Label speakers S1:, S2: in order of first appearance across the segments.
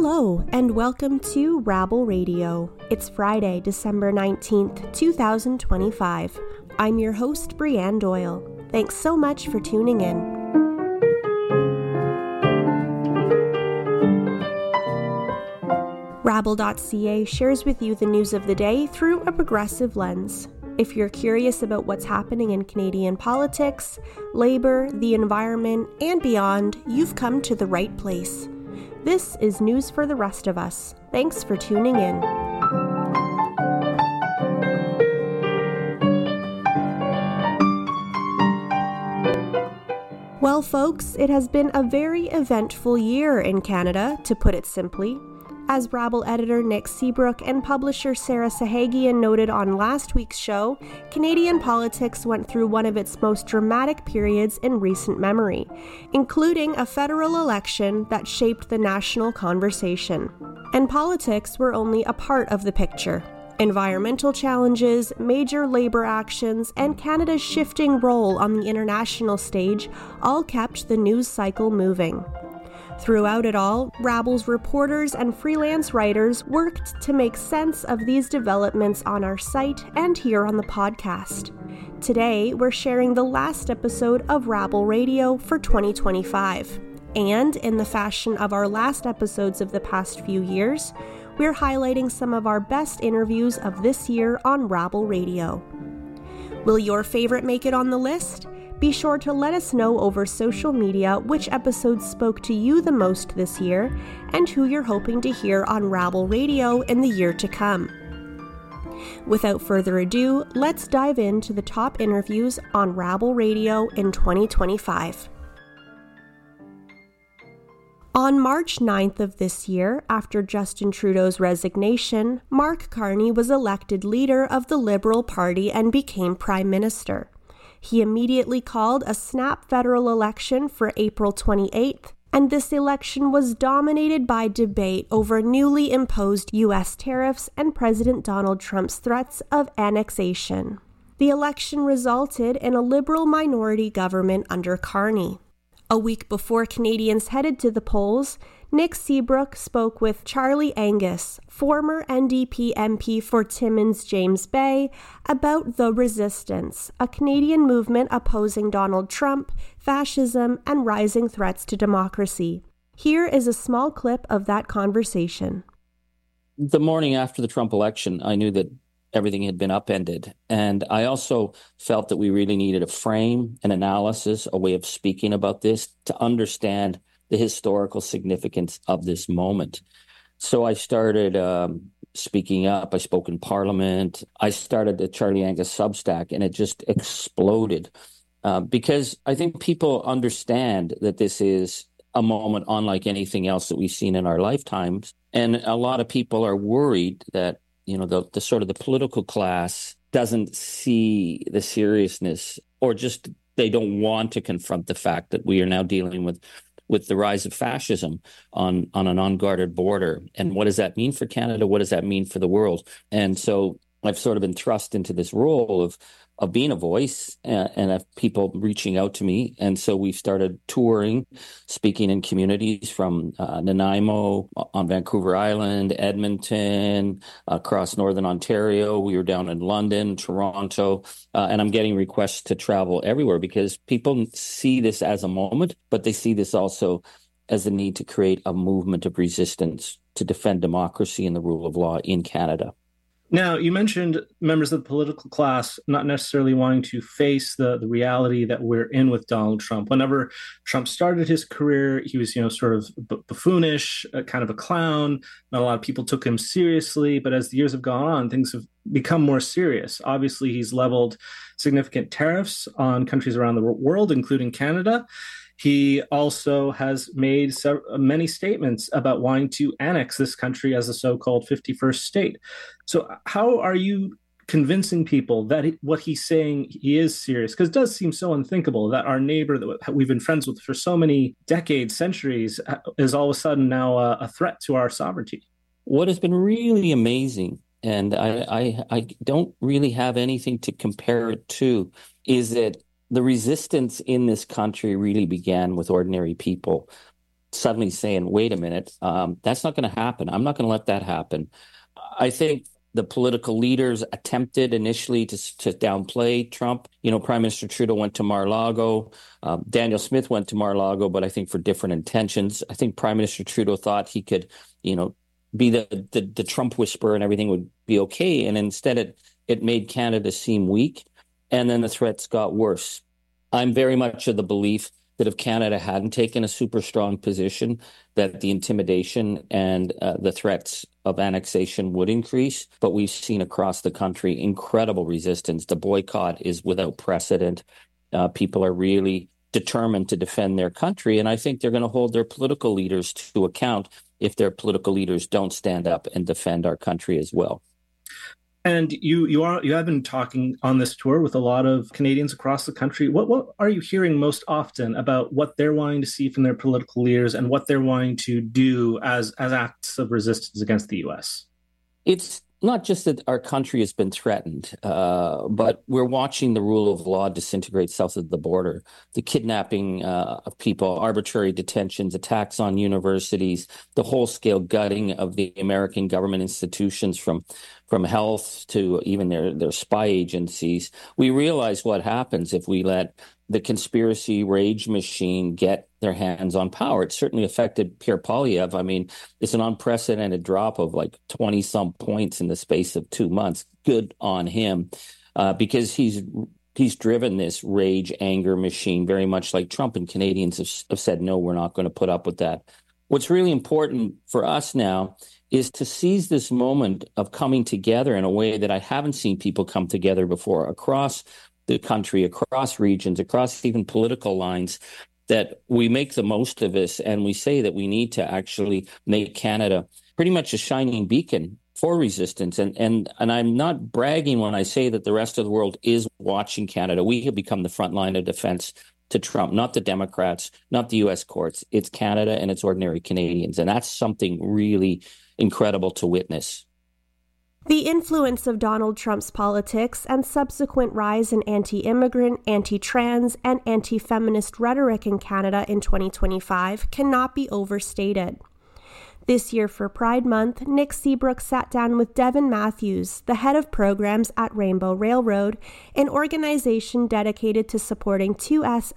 S1: Hello, and welcome to Rabble Radio. It's Friday, December 19th, 2025. I'm your host, Brianne Doyle. Thanks so much for tuning in. Rabble.ca shares with you the news of the day through a progressive lens. If you're curious about what's happening in Canadian politics, labor, the environment, and beyond, you've come to the right place. This is news for the rest of us. Thanks for tuning in. Well, folks, it has been a very eventful year in Canada, to put it simply. As Rabble editor Nick Seabrook and publisher Sarah Sahagian noted on last week's show, Canadian politics went through one of its most dramatic periods in recent memory, including a federal election that shaped the national conversation. And politics were only a part of the picture. Environmental challenges, major labor actions, and Canada's shifting role on the international stage all kept the news cycle moving. Throughout it all, Rabble's reporters and freelance writers worked to make sense of these developments on our site and here on the podcast. Today, we're sharing the last episode of Rabble Radio for 2025. And in the fashion of our last episodes of the past few years, we're highlighting some of our best interviews of this year on Rabble Radio. Will your favorite make it on the list? Be sure to let us know over social media which episodes spoke to you the most this year and who you're hoping to hear on Rabble Radio in the year to come. Without further ado, let's dive into the top interviews on Rabble Radio in 2025. On March 9th of this year, after Justin Trudeau's resignation, Mark Carney was elected leader of the Liberal Party and became Prime Minister. He immediately called a snap federal election for April 28th, and this election was dominated by debate over newly imposed U.S. tariffs and President Donald Trump's threats of annexation. The election resulted in a Liberal minority government under Carney. A week before Canadians headed to the polls, Nick Seabrook spoke with Charlie Angus, former NDP MP for Timmins James Bay, about The Resistance, a Canadian movement opposing Donald Trump, fascism, and rising threats to democracy. Here is a small clip of that conversation.
S2: The morning after the Trump election, I knew that everything had been upended. And I also felt that we really needed a frame, an analysis, a way of speaking about this to understand the historical significance of this moment. So I started speaking up. I spoke in Parliament. I started the Charlie Angus Substack, and it just exploded because I think people understand that this is a moment unlike anything else that we've seen in our lifetimes. And a lot of people are worried that the sort of the political class doesn't see the seriousness, or just they don't want to confront the fact that we are now dealing with the rise of fascism on an unguarded border. And what does that mean for Canada? What does that mean for the world? And so I've sort of been thrust into this role of being a voice and of people reaching out to me. And so we've started touring, speaking in communities from Nanaimo on Vancouver Island, Edmonton, across Northern Ontario. We were down in London, Toronto, and I'm getting requests to travel everywhere because people see this as a moment, but they see this also as the need to create a movement of resistance to defend democracy and the rule of law in Canada.
S3: Now, you mentioned members of the political class not necessarily wanting to face the reality that we're in with Donald Trump. Whenever Trump started his career, he was, sort of buffoonish, kind of a clown. Not a lot of people took him seriously. But as the years have gone on, things have become more serious. Obviously, he's leveled significant tariffs on countries around the world, including Canada. He also has made many statements about wanting to annex this country as a so-called 51st state. So how are you convincing people that what he's saying, he is serious? Because it does seem so unthinkable that our neighbor that we've been friends with for so many decades, centuries, is all of a sudden now a threat to our sovereignty.
S2: What has been really amazing, and I don't really have anything to compare it to, is that the resistance in this country really began with ordinary people suddenly saying, wait a minute, that's not going to happen. I'm not going to let that happen. I think the political leaders attempted initially to downplay Trump. Prime Minister Trudeau went to Mar-a-Lago. Daniel Smith went to Mar-a-Lago, but I think for different intentions. I think Prime Minister Trudeau thought he could, be the Trump whisperer and everything would be okay. And instead it made Canada seem weak. And then the threats got worse. I'm very much of the belief that if Canada hadn't taken a super strong position, that the intimidation and the threats of annexation would increase. But we've seen across the country incredible resistance. The boycott is without precedent. People are really determined to defend their country. And I think they're going to hold their political leaders to account if their political leaders don't stand up and defend our country as well.
S3: And you have been talking on this tour with a lot of Canadians across the country. What are you hearing most often about what they're wanting to see from their political leaders and what they're wanting to do as acts of resistance against the U.S.?
S2: It's not just that our country has been threatened, but we're watching the rule of law disintegrate south of the border. The kidnapping of people, arbitrary detentions, attacks on universities, the whole-scale gutting of the American government institutions from health to even their spy agencies. We realize what happens if we let the conspiracy rage machine get their hands on power. It certainly affected Pierre Poilievre. I mean, it's an unprecedented drop of like 20-some points in the space of 2 months. Good on him, because he's driven this rage, anger machine very much like Trump, and Canadians have said, no, we're not going to put up with that. What's really important for us now is to seize this moment of coming together in a way that I haven't seen people come together before across the country, across regions, across even political lines, that we make the most of this and we say that we need to actually make Canada pretty much a shining beacon for resistance. And I'm not bragging when I say that the rest of the world is watching Canada. We have become the front line of defense to Trump, not the Democrats, not the U.S. courts. It's Canada and it's ordinary Canadians. And that's something really incredible to witness.
S1: The influence of Donald Trump's politics and subsequent rise in anti-immigrant, anti-trans, and anti-feminist rhetoric in Canada in 2025 cannot be overstated. This year for Pride Month, Nick Seabrook sat down with Devin Matthews, the head of programs at Rainbow Railroad, an organization dedicated to supporting 2S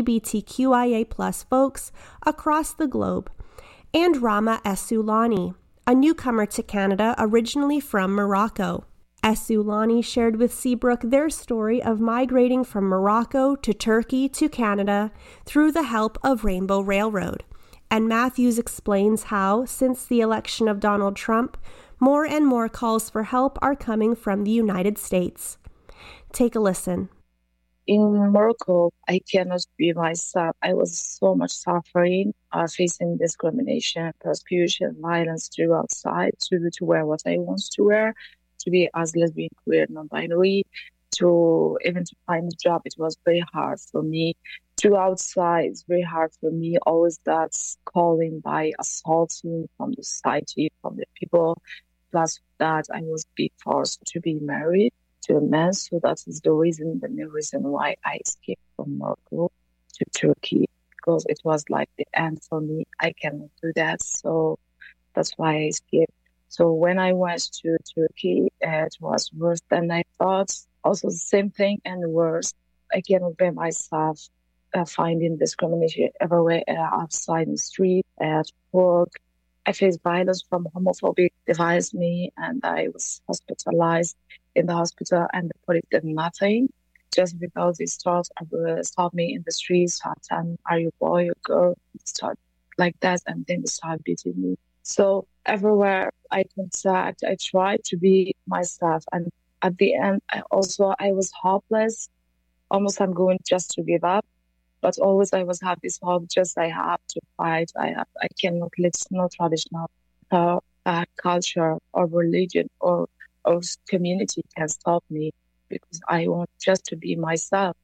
S1: LGBTQIA+ folks across the globe, and Rama Essoulani, a newcomer to Canada originally from Morocco. Essoulani shared with Seabrook their story of migrating from Morocco to Turkey to Canada through the help of Rainbow Railroad. And Matthews explains how, since the election of Donald Trump, more and more calls for help are coming from the United States. Take a listen.
S4: In Morocco, I cannot be myself. I was so much suffering, facing discrimination, persecution, violence throughout outside, to wear what I want to wear, to be as lesbian, queer, non-binary, to even to find a job. It was very hard for me. To outside, it's very hard for me. Always that's calling by assaulting from the society, from the people. Plus that I was being forced to be married to a man, so that is the main reason why I escaped from Morocco to Turkey, because it was like the end for me. I cannot do that, so that's why I escaped. So when I went to Turkey, it was worse than I thought. Also the same thing and worse. I cannot bear myself finding discrimination everywhere, outside in the street, at work. I faced violence from homophobic devised me, and I was hospitalized in the hospital, and the police did nothing, just because they stop me in the streets, start telling, are you a boy or girl? Start like that, and then they start beating me. So everywhere I contact, I try to be myself, and at the end, I was hopeless. Almost I'm going just to give up. But always I was have this hope, just I have to fight. I cannot let no traditional culture or religion or community can stop me, because I want just to be myself.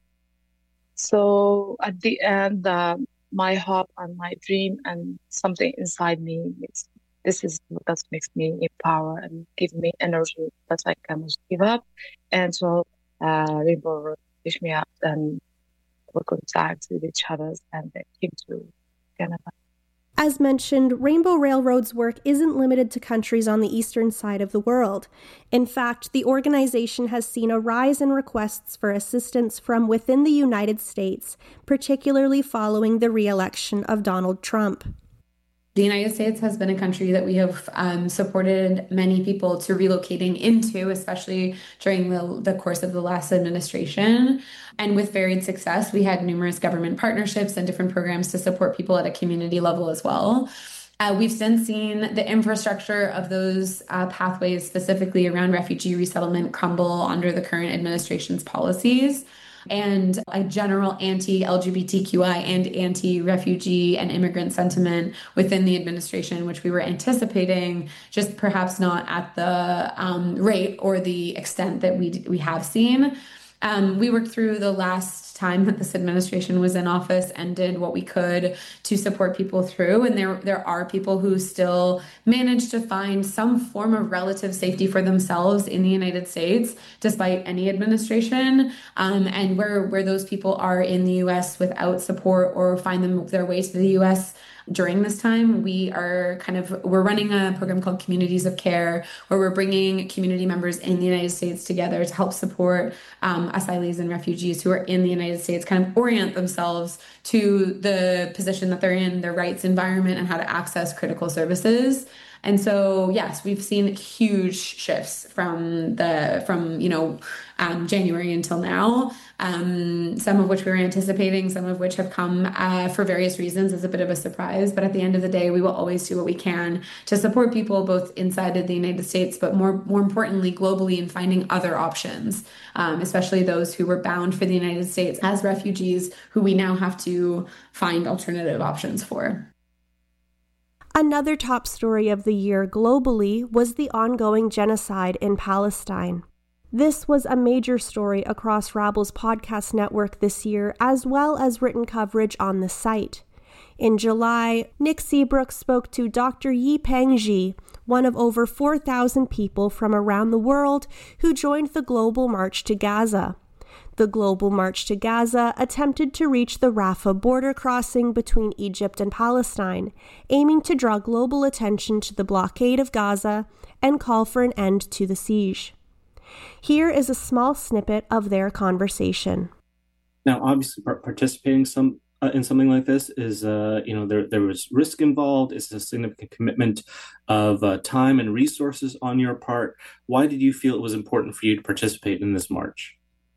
S4: So at the end, my hope and my dream and something inside me, this is what makes me empower and give me energy that I cannot give up. And so Rainbow picked me up and we contact with each other, and they came to Canada.
S1: As mentioned, Rainbow Railroad's work isn't limited to countries on the eastern side of the world. In fact, the organization has seen a rise in requests for assistance from within the United States, particularly following the re-election of Donald Trump.
S5: The United States has been a country that we have supported many people to relocating into, especially during the course of the last administration. And with varied success, we had numerous government partnerships and different programs to support people at a community level as well. We've since seen the infrastructure of those pathways, specifically around refugee resettlement, crumble under the current administration's policies. And a general anti-LGBTQI and anti-refugee and immigrant sentiment within the administration, which we were anticipating, just perhaps not at the rate or the extent that we have seen. We worked through the last time that this administration was in office and did what we could to support people through. And there are people who still manage to find some form of relative safety for themselves in the United States, despite any administration. And where those people are in the U.S. without support or find their way to the U.S. during this time, we're running a program called Communities of Care, where we're bringing community members in the United States together to help support asylees and refugees who are in the United States kind of orient themselves to the position that they're in, their rights environment, and how to access critical services. And so, yes, we've seen huge shifts from January until now, some of which we were anticipating, some of which have come for various reasons as a bit of a surprise. But at the end of the day, we will always do what we can to support people both inside of the United States, but more importantly, globally, in finding other options, especially those who were bound for the United States as refugees, who we now have to find alternative options for.
S1: Another top story of the year globally was the ongoing genocide in Palestine. This was a major story across Rabble's podcast network this year, as well as written coverage on the site. In July, Nick Seabrook spoke to Dr. Yipeng Ji, one of over 4,000 people from around the world who joined the Global March to Gaza. The Global March to Gaza attempted to reach the Rafah border crossing between Egypt and Palestine, aiming to draw global attention to the blockade of Gaza and call for an end to the siege. Here is a small snippet of their conversation.
S3: Now, obviously, participating in something like this is, there was risk involved. It's a significant commitment of time and resources on your part. Why did you feel it was important for you to participate in this march?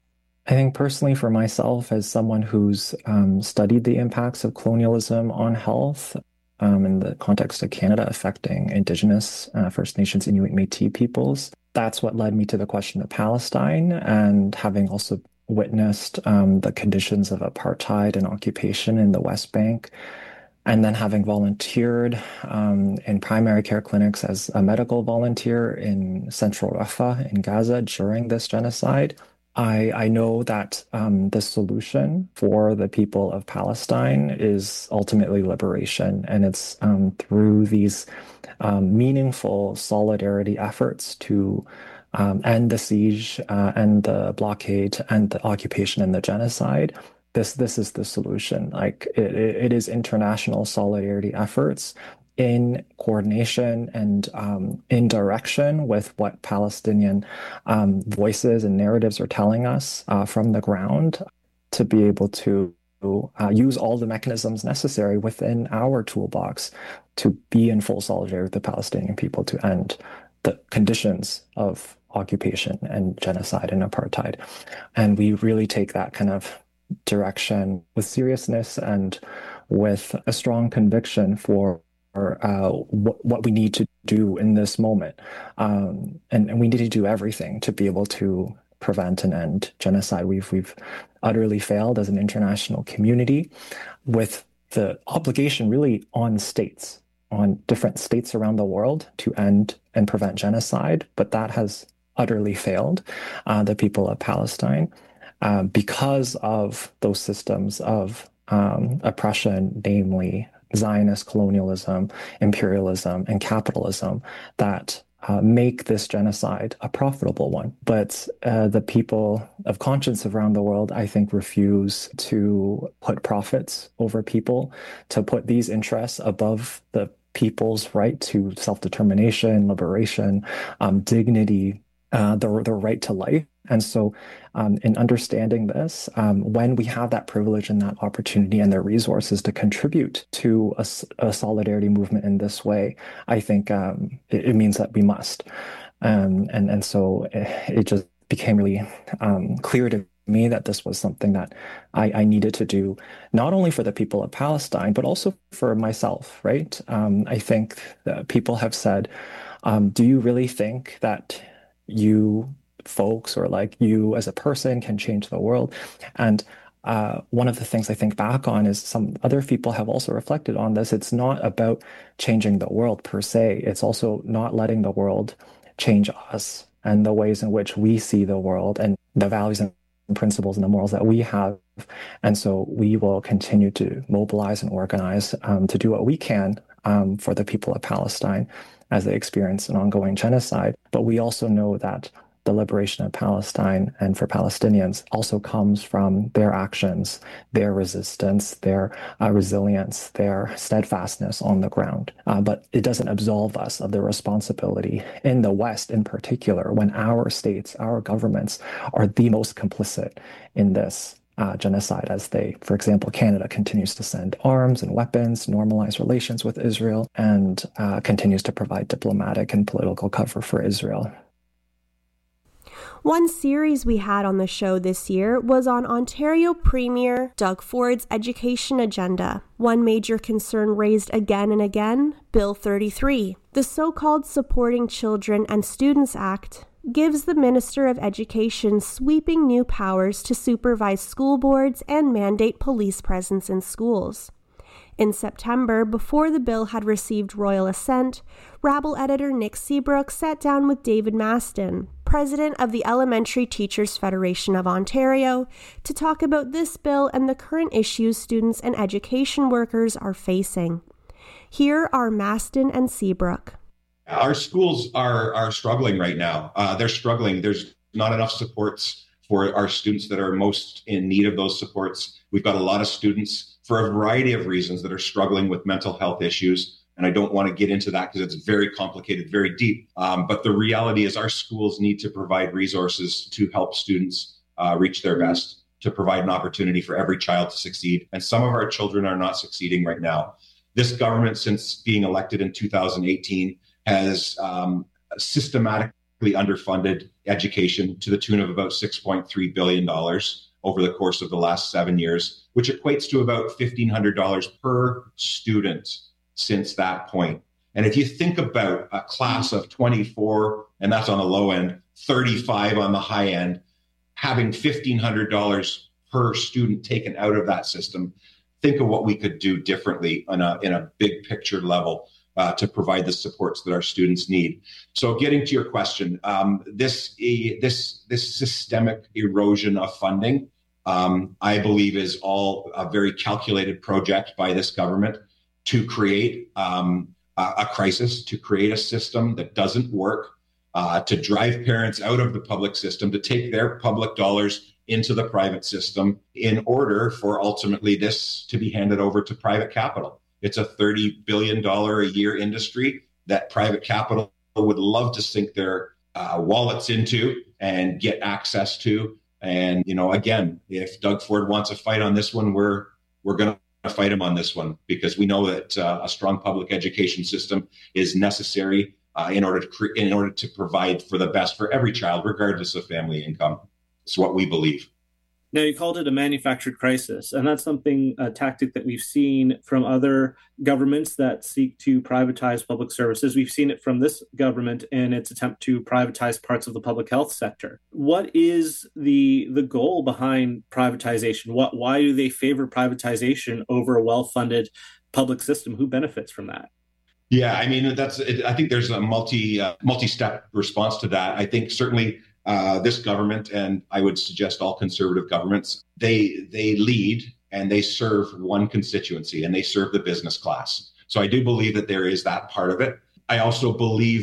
S6: I think personally for myself, as someone who's studied the impacts of colonialism on health in the context of Canada affecting Indigenous, First Nations, Inuit, Métis peoples, that's what led me to the question of Palestine, and having also witnessed the conditions of apartheid and occupation in the West Bank, and then having volunteered in primary care clinics as a medical volunteer in Central Rafah in Gaza during this genocide. I know that the solution for the people of Palestine is ultimately liberation, and it's through these meaningful solidarity efforts to end the siege, and the blockade, and the occupation and the genocide. This is the solution. Like it is international solidarity efforts in coordination and in direction with what Palestinian voices and narratives are telling us from the ground, to be able to use all the mechanisms necessary within our toolbox to be in full solidarity with the Palestinian people to end the conditions of occupation and genocide and apartheid. And we really take that kind of direction with seriousness and with a strong conviction for what we need to do in this moment. And we need to do everything to be able to prevent and end genocide. We've utterly failed as an international community, with the obligation really on states, on different states around the world, to end and prevent genocide. But that has utterly failed the people of Palestine because of those systems of oppression, namely Zionist colonialism, imperialism, and capitalism that make this genocide a profitable one. But the people of conscience around the world, I think, refuse to put profits over people, to put these interests above the people's right to self-determination, liberation, dignity, the right to life. And so in understanding this, when we have that privilege and that opportunity and the resources to contribute to a solidarity movement in this way, I think it means that we must. And so it just became really clear to me that this was something that I needed to do, not only for the people of Palestine, but also for myself, right? I think that people have said, do you really think that you folks or like you as a person can change the world? And one of the things I think back on is some other people have also reflected on this. It's not about changing the world per se. It's also not letting the world change us and the ways in which we see the world and the values and principles and the morals that we have. And so we will continue to mobilize and organize to do what we can for the people of Palestine as they experience an ongoing genocide. But we also know that the liberation of Palestine and for Palestinians also comes from their actions, their resistance, their resilience, their steadfastness on the ground. But it doesn't absolve us of the responsibility in the West in particular, when our states, our governments are the most complicit in this genocide, as they, for example, Canada continues to send arms and weapons, normalize relations with Israel, and continues to provide diplomatic and political cover for Israel.
S1: One series we had on the show this year was on Ontario Premier Doug Ford's education agenda. One major concern raised again and again, Bill 33. The so-called Supporting Children and Students Act gives the Minister of Education sweeping new powers to supervise school boards and mandate police presence in schools. In September, before the bill had received royal assent, Rabble editor Nick Seabrook sat down with David Maston, president of the Elementary Teachers Federation of Ontario, to talk about this bill and the current issues students and education workers are facing. Here are Maston and Seabrook.
S7: Our schools are struggling right now. They're struggling. There's not enough supports for our students that are most in need of those supports. We've got a lot of students for a variety of reasons that are struggling with mental health issues. And I don't want to get into that because it's very complicated, very deep. But the reality is our schools need to provide resources to help students reach their best, to provide an opportunity for every child to succeed. And some of our children are not succeeding right now. This government, since being elected in 2018, has systematically underfunded education to the tune of about $6.3 billion over the course of the last 7 years, which equates to about $1,500 per student since that point. And if you think about a class of 24, and that's on the low end, 35 on the high end, having $1,500 per student taken out of that system, think of what we could do differently in a big picture level to provide the supports that our students need. So getting to your question, this systemic erosion of funding, I believe is all a very calculated project by this government to create a crisis, to create a system that doesn't work, to drive parents out of the public system, to take their public dollars into the private system in order for ultimately this to be handed over to private capital. It's a $30 billion a year industry that private capital would love to sink their wallets into and get access to. And, you know, again, if Doug Ford wants a fight on this one, we're going to fight him on this one, because we know that a strong public education system is necessary in order to provide for the best for every child, regardless of family income. It's what we believe.
S3: Now, you called it a manufactured crisis, and that's a tactic that we've seen from other governments that seek to privatize public services. We've seen it from this government in its attempt to privatize parts of the public health sector. What is the goal behind privatization? Why do they favor privatization over a well-funded public system? Who benefits from that?
S7: Yeah, I mean, I think there's a multi-step response to that. I think certainly this government, and I would suggest all conservative governments, they lead and they serve one constituency, and they serve the business class. So I do believe that there is that part of it. I also believe that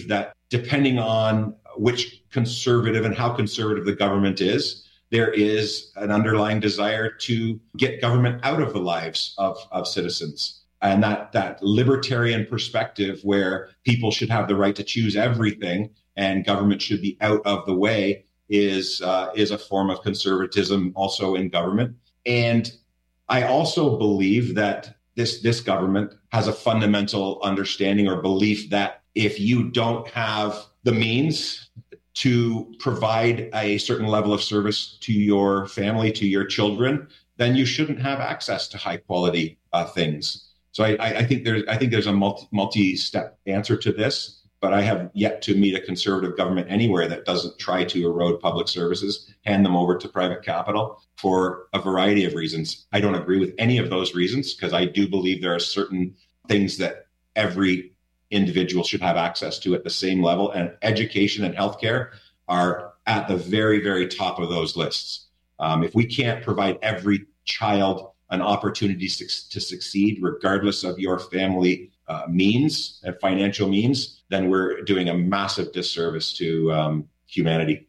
S7: depending on which conservative and how conservative the government is, there is an underlying desire to get government out of the lives of citizens. And that libertarian perspective where people should have the right to choose everything and government should be out of the way is a form of conservatism also in government. And I also believe that this government has a fundamental understanding or belief that if you don't have the means to provide a certain level of service to your family, to your children, then you shouldn't have access to high quality things. So I think there's a multi-step answer to this, but I have yet to meet a conservative government anywhere that doesn't try to erode public services, hand them over to private capital for a variety of reasons. I don't agree with any of those reasons because I do believe there are certain things that every individual should have access to at the same level, and education and healthcare are at the very, very top of those lists. If we can't provide every child an opportunity to succeed, regardless of your family means and financial means, then we're doing a massive disservice to humanity.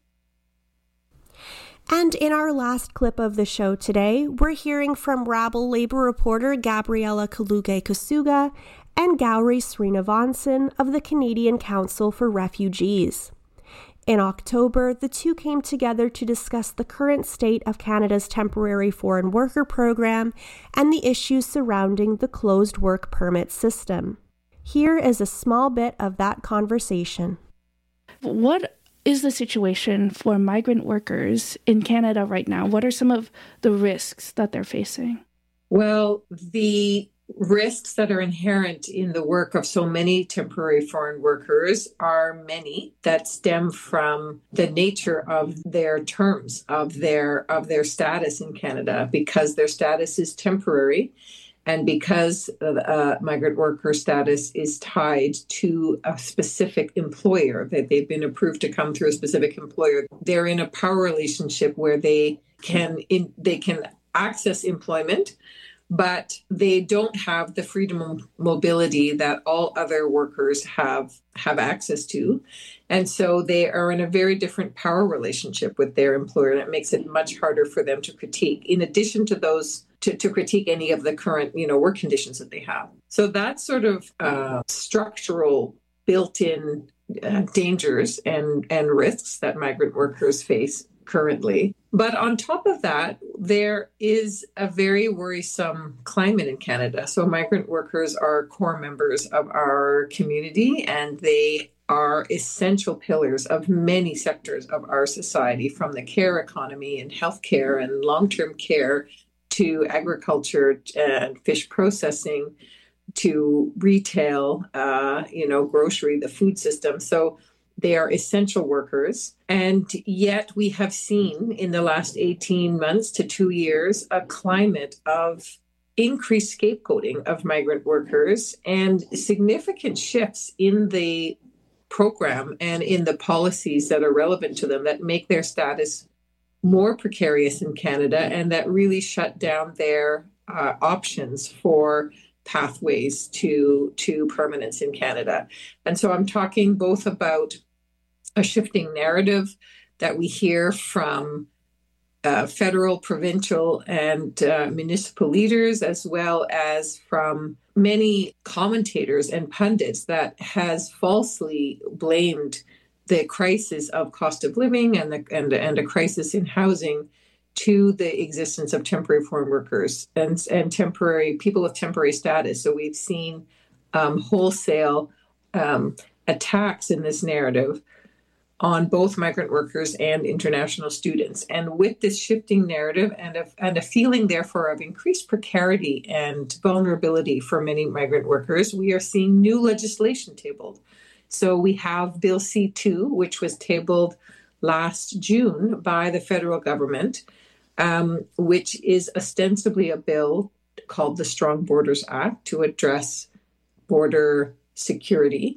S1: And in our last clip of the show today, we're hearing from Rabble labor reporter Gabriela Kaluge-Kasuga and Gowri Srinivasan of the Canadian Council for Refugees. In October, the two came together to discuss the current state of Canada's temporary foreign worker program and the issues surrounding the closed work permit system. Here is a small bit of that conversation.
S8: What is the situation for migrant workers in Canada right now? What are some of the risks that they're facing?
S9: Well, the risks that are inherent in the work of so many temporary foreign workers are many that stem from the nature of their terms of their status in Canada, because their status is temporary and because migrant worker status is tied to a specific employer, that they've been approved to come through a specific employer. They're in a power relationship where they can access employment, but they don't have the freedom of mobility that all other workers have access to. And so they are in a very different power relationship with their employer, and it makes it much harder for them to critique, in addition to those, to critique any of the current, work conditions that they have. So that's sort of structural built-in dangers and risks that migrant workers face currently. But on top of that, there is a very worrisome climate in Canada. So migrant workers are core members of our community, and they are essential pillars of many sectors of our society, from the care economy and healthcare and long-term care to agriculture and fish processing to retail, grocery, the food system. So they are essential workers. And yet we have seen in the last 18 months to 2 years a climate of increased scapegoating of migrant workers and significant shifts in the program and in the policies that are relevant to them that make their status more precarious in Canada and that really shut down their options for pathways to permanence in Canada. And so I'm talking both about a shifting narrative that we hear from federal, provincial, and municipal leaders, as well as from many commentators and pundits that has falsely blamed the crisis of cost of living and a crisis in housing to the existence of temporary foreign workers and temporary people with temporary status. So we've seen wholesale attacks in this narrative on both migrant workers and international students. And with this shifting narrative and a feeling, therefore, of increased precarity and vulnerability for many migrant workers, we are seeing new legislation tabled. So we have Bill C-2, which was tabled last June by the federal government, which is ostensibly a bill called the Strong Borders Act to address border security.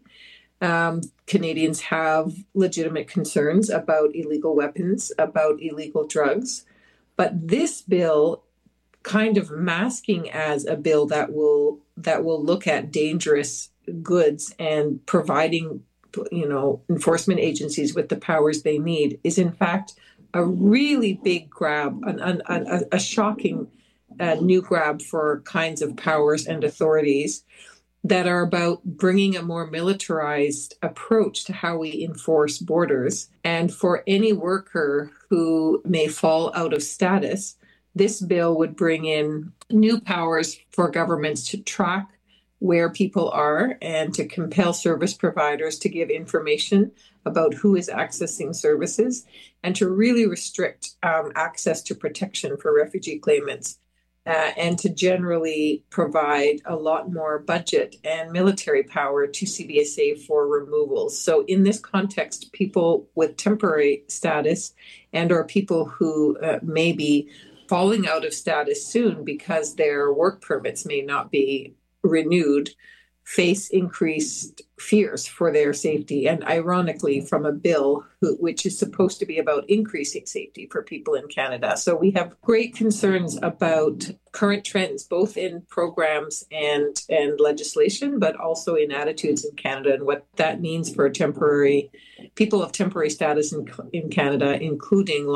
S9: Canadians have legitimate concerns about illegal weapons, about illegal drugs, but this bill kind of masking as a bill that will look at dangerous goods and providing enforcement agencies with the powers they need is in fact a really big grab, a shocking new grab for kinds of powers and authorities that are about bringing a more militarized approach to how we enforce borders. And for any worker who may fall out of status, this bill would bring in new powers for governments to track where people are and to compel service providers to give information about who is accessing services and to really restrict access to protection for refugee claimants and to generally provide a lot more budget and military power to CBSA for removals. So in this context, people with temporary status and or people who may be falling out of status soon because their work permits may not be renewed face increased fears for their safety, and ironically from a bill which is supposed to be about increasing safety for people in Canada. So we have great concerns about current trends, both in programs and legislation, but also in attitudes in Canada and what that means for people of temporary status in Canada, including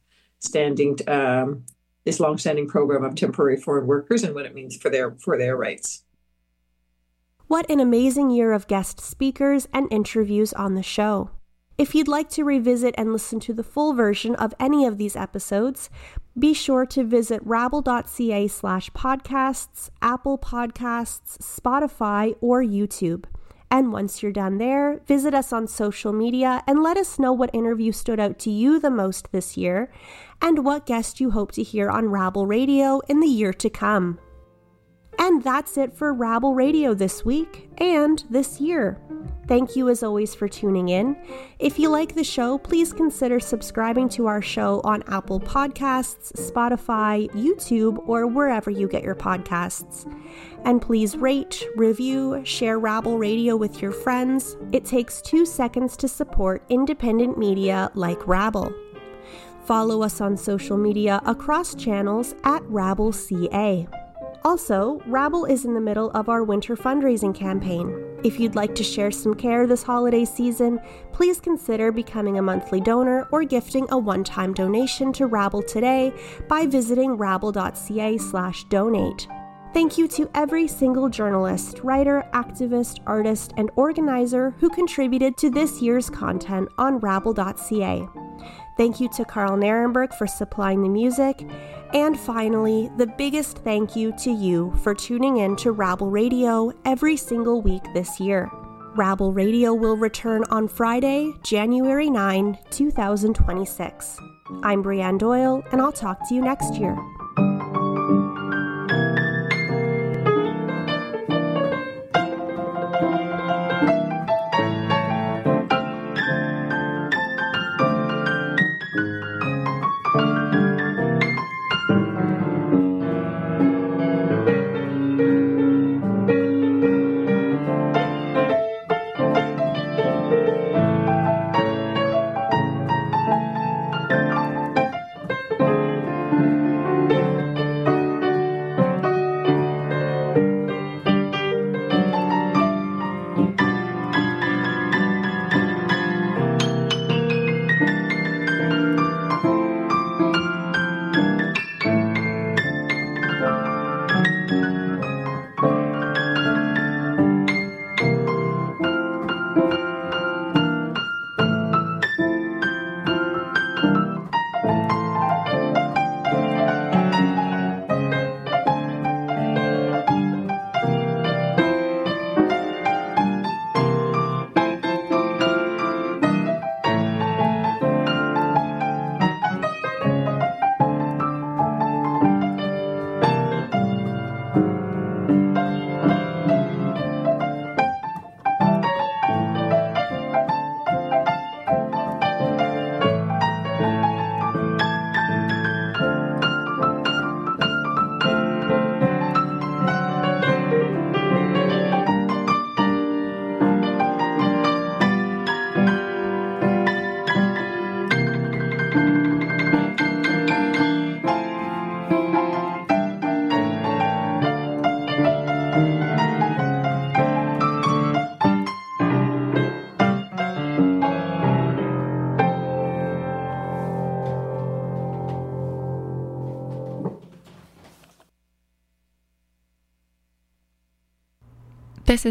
S9: this long-standing program of temporary foreign workers and what it means for their rights.
S1: What an amazing year of guest speakers and interviews on the show. If you'd like to revisit and listen to the full version of any of these episodes, be sure to visit rabble.ca/podcasts, Apple Podcasts, Spotify, or YouTube. And once you're done there, visit us on social media and let us know what interview stood out to you the most this year and what guest you hope to hear on Rabble Radio in the year to come. And that's it for Rabble Radio this week and this year. Thank you as always for tuning in. If you like the show, please consider subscribing to our show on Apple Podcasts, Spotify, YouTube, or wherever you get your podcasts. And please rate, review, share Rabble Radio with your friends. It takes 2 seconds to support independent media like Rabble. Follow us on social media across channels at RabbleCA. Also, Rabble is in the middle of our winter fundraising campaign. If you'd like to share some care this holiday season, please consider becoming a monthly donor or gifting a one-time donation to Rabble today by visiting rabble.ca/donate. Thank you to every single journalist, writer, activist, artist, and organizer who contributed to this year's content on rabble.ca. Thank you to Carl Narenberg for supplying the music. And finally, the biggest thank you to you for tuning in to Rabble Radio every single week this year. Rabble Radio will return on Friday, January 9, 2026. I'm Brianne Doyle, and I'll talk to you next year.